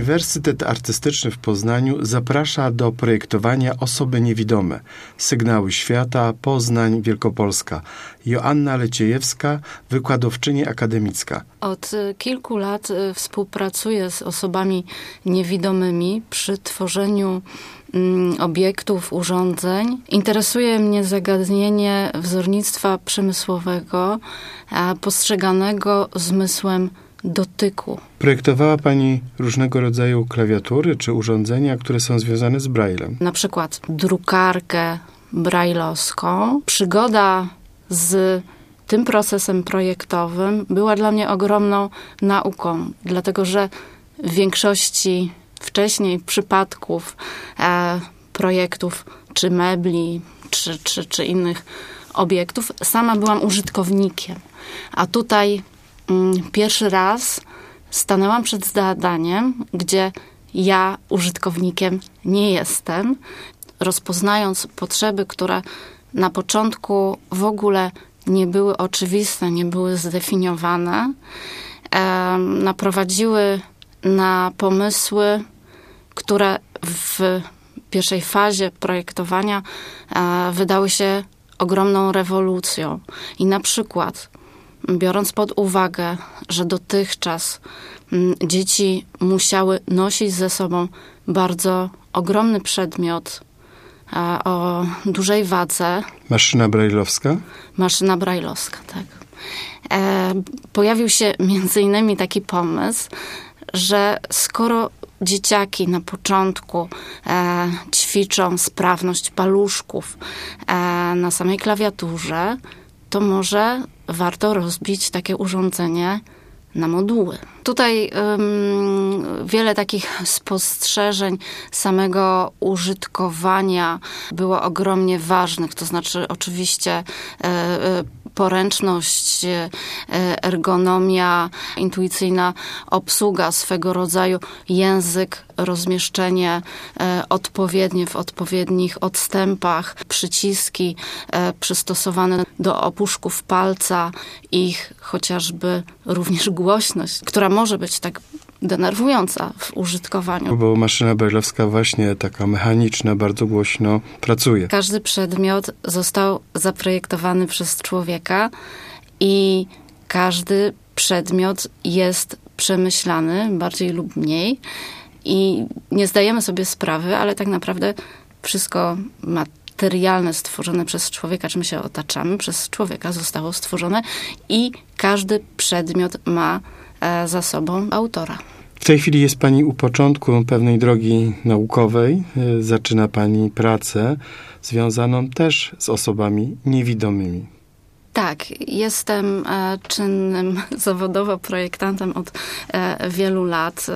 Uniwersytet Artystyczny w Poznaniu zaprasza do projektowania osoby niewidome. Sygnały świata, Poznań, Wielkopolska. Joanna Leciejewska, wykładowczyni akademicka. Od kilku lat współpracuję z osobami niewidomymi przy tworzeniu obiektów, urządzeń. Interesuje mnie zagadnienie wzornictwa przemysłowego, postrzeganego zmysłem dotyku. Projektowała Pani różnego rodzaju klawiatury czy urządzenia, które są związane z Braillem. Na przykład drukarkę brajlowską. Przygoda z tym procesem projektowym była dla mnie ogromną nauką, dlatego że w większości wcześniej przypadków projektów czy mebli, czy innych obiektów sama byłam użytkownikiem. A tutaj pierwszy raz stanęłam przed zadaniem, gdzie ja użytkownikiem nie jestem, rozpoznając potrzeby, które na początku w ogóle nie były oczywiste, nie były zdefiniowane, naprowadziły na pomysły, które w pierwszej fazie projektowania wydały się ogromną rewolucją. I na przykład, biorąc pod uwagę, że dotychczas dzieci musiały nosić ze sobą bardzo ogromny przedmiot o dużej wadze. Maszyna brajlowska? Maszyna brajlowska, tak. Pojawił się między innymi taki pomysł, że skoro dzieciaki na początku ćwiczą sprawność paluszków na samej klawiaturze, to może warto rozbić takie urządzenie na moduły. Tutaj wiele takich spostrzeżeń samego użytkowania było ogromnie ważnych. To znaczy oczywiście poręczność, ergonomia, intuicyjna obsługa, swego rodzaju język, rozmieszczenie odpowiednie w odpowiednich odstępach, przyciski przystosowane do opuszków palca, ich chociażby również głośność, która może być tak denerwująca w użytkowaniu. Bo maszyna brajlowska właśnie taka mechaniczna, bardzo głośno pracuje. Każdy przedmiot został zaprojektowany przez człowieka i każdy przedmiot jest przemyślany, bardziej lub mniej. I nie zdajemy sobie sprawy, ale tak naprawdę wszystko materialne stworzone przez człowieka, czym się otaczamy, przez człowieka zostało stworzone i każdy przedmiot ma za sobą autora. W tej chwili jest Pani u początku pewnej drogi naukowej. Zaczyna Pani pracę związaną też z osobami niewidomymi. Tak, jestem czynnym zawodowo projektantem od wielu lat.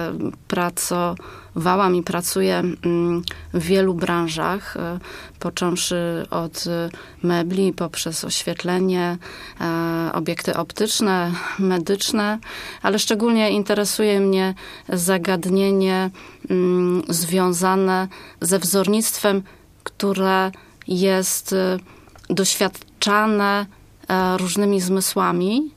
Pracowałam i pracuję w wielu branżach, począwszy od mebli, poprzez oświetlenie, obiekty optyczne, medyczne, ale szczególnie interesuje mnie zagadnienie związane ze wzornictwem, które jest doświadczane różnymi zmysłami,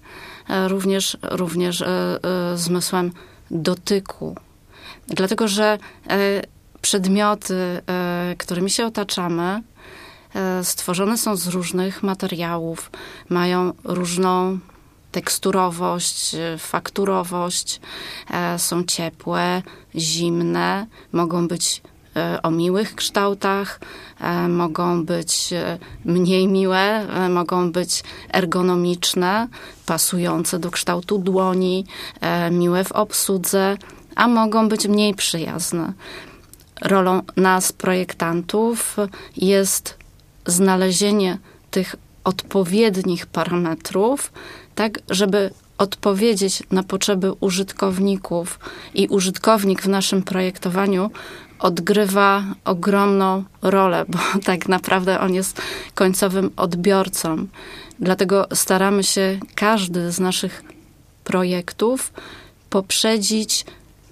również zmysłem dotyku. Dlatego, że przedmioty, którymi się otaczamy, stworzone są z różnych materiałów, mają różną teksturowość, fakturowość, są ciepłe, zimne, mogą być o miłych kształtach, mogą być mniej miłe, mogą być ergonomiczne, pasujące do kształtu dłoni, miłe w obsłudze, a mogą być mniej przyjazne. Rolą nas, projektantów, jest znalezienie tych odpowiednich parametrów, tak żeby odpowiedzieć na potrzeby użytkowników i użytkownik w naszym projektowaniu odgrywa ogromną rolę, bo tak naprawdę on jest końcowym odbiorcą. Dlatego staramy się każdy z naszych projektów poprzedzić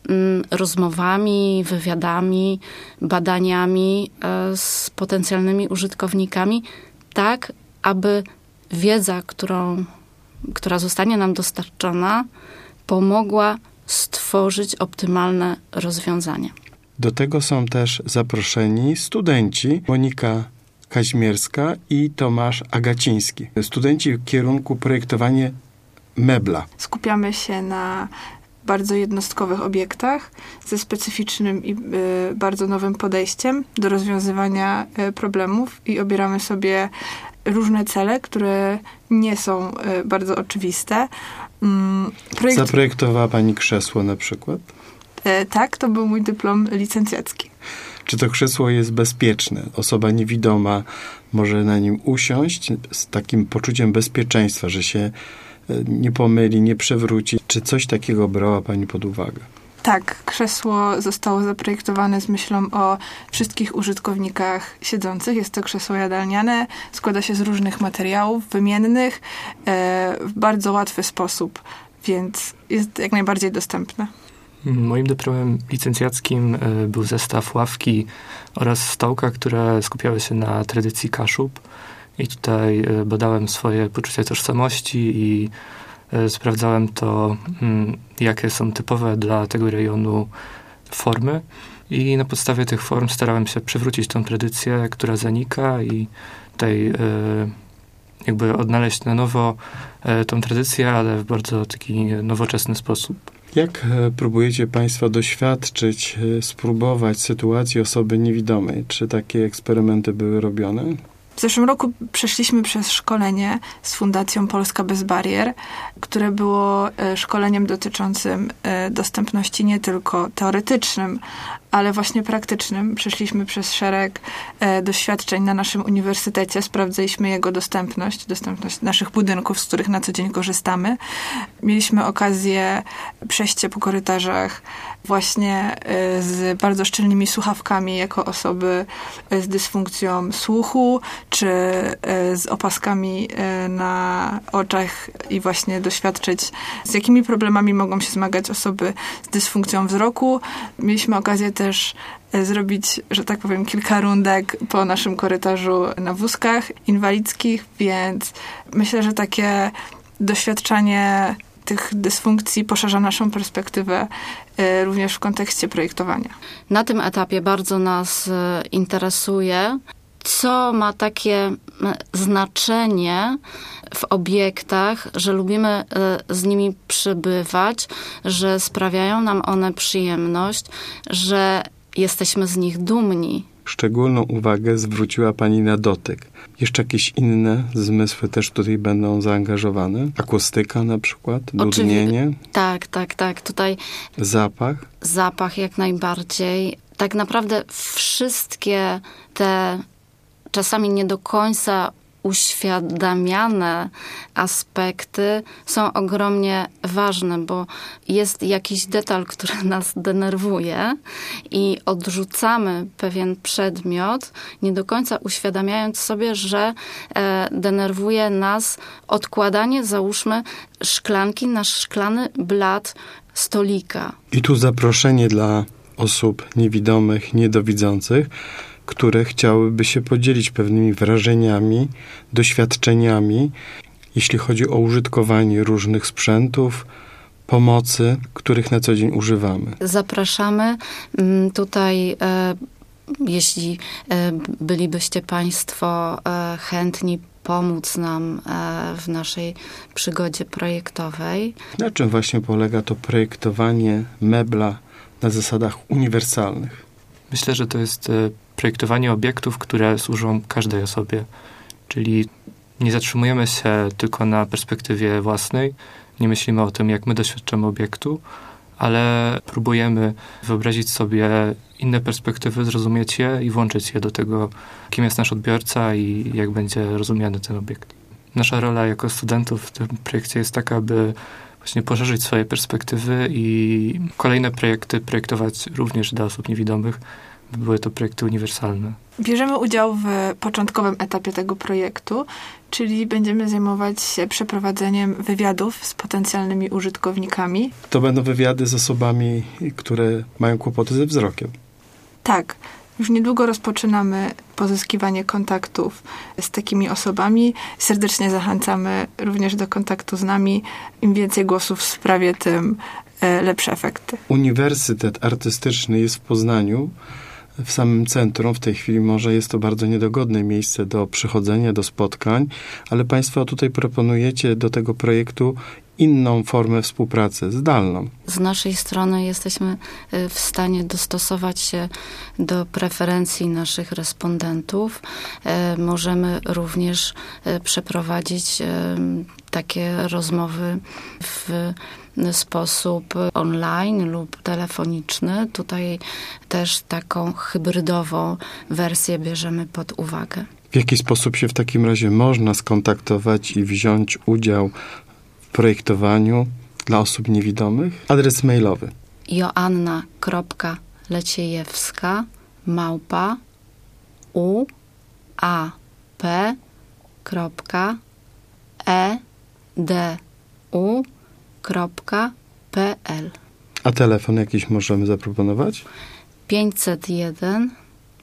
rozmowami, wywiadami, badaniami z potencjalnymi użytkownikami, tak aby wiedza, która zostanie nam dostarczona, pomogła stworzyć optymalne rozwiązanie. Do tego są też zaproszeni studenci Monika Kaźmierska i Tomasz Agaciński. Studenci kierunku projektowanie mebla. Skupiamy się na bardzo jednostkowych obiektach ze specyficznym i bardzo nowym podejściem do rozwiązywania problemów i obieramy sobie różne cele, które nie są bardzo oczywiste. Zaprojektowała pani krzesło na przykład? Tak, to był mój dyplom licencjacki. Czy to krzesło jest bezpieczne? Osoba niewidoma może na nim usiąść z takim poczuciem bezpieczeństwa, że się nie pomyli, nie przewróci. Czy coś takiego brała pani pod uwagę? Tak, krzesło zostało zaprojektowane z myślą o wszystkich użytkownikach siedzących. Jest to krzesło jadalniane, składa się z różnych materiałów wymiennych w bardzo łatwy sposób, więc jest jak najbardziej dostępne. Moim dyplomem licencjackim był zestaw ławki oraz stołka, które skupiały się na tradycji Kaszub. I tutaj badałem swoje poczucie tożsamości i sprawdzałem to, jakie są typowe dla tego rejonu formy. I na podstawie tych form starałem się przywrócić tą tradycję, która zanika i tutaj jakby odnaleźć na nowo tą tradycję, ale w bardzo taki nowoczesny sposób. Jak próbujecie państwo doświadczyć, spróbować sytuacji osoby niewidomej? Czy takie eksperymenty były robione? W zeszłym roku przeszliśmy przez szkolenie z Fundacją Polska Bez Barier, które było szkoleniem dotyczącym dostępności nie tylko teoretycznym, ale właśnie praktycznym. Przeszliśmy przez szereg doświadczeń na naszym uniwersytecie, sprawdzaliśmy jego dostępność naszych budynków, z których na co dzień korzystamy. Mieliśmy okazję przejścia po korytarzach właśnie z bardzo szczelnymi słuchawkami jako osoby z dysfunkcją słuchu, czy z opaskami na oczach i właśnie doświadczyć, z jakimi problemami mogą się zmagać osoby z dysfunkcją wzroku. Mieliśmy okazję też zrobić, że tak powiem, kilka rundek po naszym korytarzu na wózkach inwalidzkich, więc myślę, że takie doświadczanie tych dysfunkcji poszerza naszą perspektywę również w kontekście projektowania. Na tym etapie bardzo nas interesuje, co ma takie znaczenie w obiektach, że lubimy z nimi przybywać, że sprawiają nam one przyjemność, że jesteśmy z nich dumni. Szczególną uwagę zwróciła pani na dotyk. Jeszcze jakieś inne zmysły też tutaj będą zaangażowane? Akustyka na przykład? Dudnienie? Tak. Tutaj Zapach jak najbardziej. Tak naprawdę wszystkie te czasami nie do końca uświadamiane aspekty są ogromnie ważne, bo jest jakiś detal, który nas denerwuje i odrzucamy pewien przedmiot, nie do końca uświadamiając sobie, że denerwuje nas odkładanie, załóżmy, szklanki na szklany blat stolika. I tu zaproszenie dla osób niewidomych, niedowidzących, które chciałyby się podzielić pewnymi wrażeniami, doświadczeniami, jeśli chodzi o użytkowanie różnych sprzętów, pomocy, których na co dzień używamy. Zapraszamy tutaj, jeśli bylibyście państwo chętni pomóc nam w naszej przygodzie projektowej. Na czym właśnie polega to projektowanie mebla na zasadach uniwersalnych? Myślę, że to jest projektowanie obiektów, które służą każdej osobie. Czyli nie zatrzymujemy się tylko na perspektywie własnej, nie myślimy o tym, jak my doświadczamy obiektu, ale próbujemy wyobrazić sobie inne perspektywy, zrozumieć je i włączyć je do tego, kim jest nasz odbiorca i jak będzie rozumiany ten obiekt. Nasza rola jako studentów w tym projekcie jest taka, aby właśnie poszerzyć swoje perspektywy i kolejne projekty projektować również dla osób niewidomych, by były to projekty uniwersalne. Bierzemy udział w początkowym etapie tego projektu, czyli będziemy zajmować się przeprowadzeniem wywiadów z potencjalnymi użytkownikami. To będą wywiady z osobami, które mają kłopoty ze wzrokiem. Tak. Już niedługo rozpoczynamy pozyskiwanie kontaktów z takimi osobami. Serdecznie zachęcamy również do kontaktu z nami. Im więcej głosów w sprawie, tym lepsze efekty. Uniwersytet Artystyczny jest w Poznaniu, w samym centrum. W tej chwili może jest to bardzo niedogodne miejsce do przychodzenia, do spotkań, ale Państwo tutaj proponujecie do tego projektu inną formę współpracy, zdalną. Z naszej strony jesteśmy w stanie dostosować się do preferencji naszych respondentów. Możemy również przeprowadzić takie rozmowy w sposób online lub telefoniczny. Tutaj też taką hybrydową wersję bierzemy pod uwagę. W jaki sposób się w takim razie można skontaktować i wziąć udział w projektowaniu dla osób niewidomych? Adres mailowy: joanna.leciejewska@uap.pl. A telefon jakiś możemy zaproponować? 501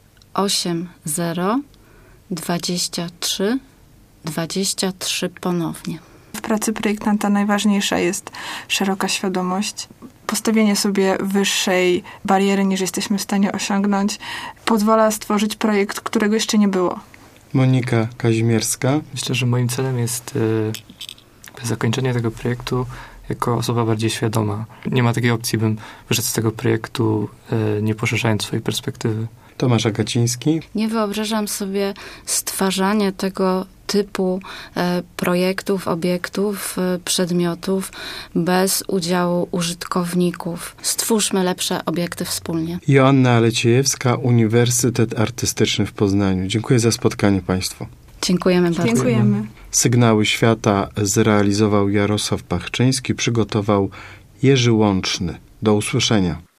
80 23 23 ponownie. W pracy projektanta najważniejsza jest szeroka świadomość. Postawienie sobie wyższej bariery, niż jesteśmy w stanie osiągnąć, pozwala stworzyć projekt, którego jeszcze nie było. Monika Kazimierska. Myślę, że moim celem jest zakończenie tego projektu jako osoba bardziej świadoma. Nie ma takiej opcji, bym wyszedł z tego projektu nie poszerzając swojej perspektywy. Tomasz Agaciński. Nie wyobrażam sobie stwarzania tego typu projektów, obiektów, przedmiotów bez udziału użytkowników. Stwórzmy lepsze obiekty wspólnie. Joanna Leciejewska, Uniwersytet Artystyczny w Poznaniu. Dziękuję za spotkanie Państwu. Dziękujemy bardzo. Dziękujemy. Sygnały Świata zrealizował Jarosław Pachczyński, przygotował Jerzy Łączny. Do usłyszenia.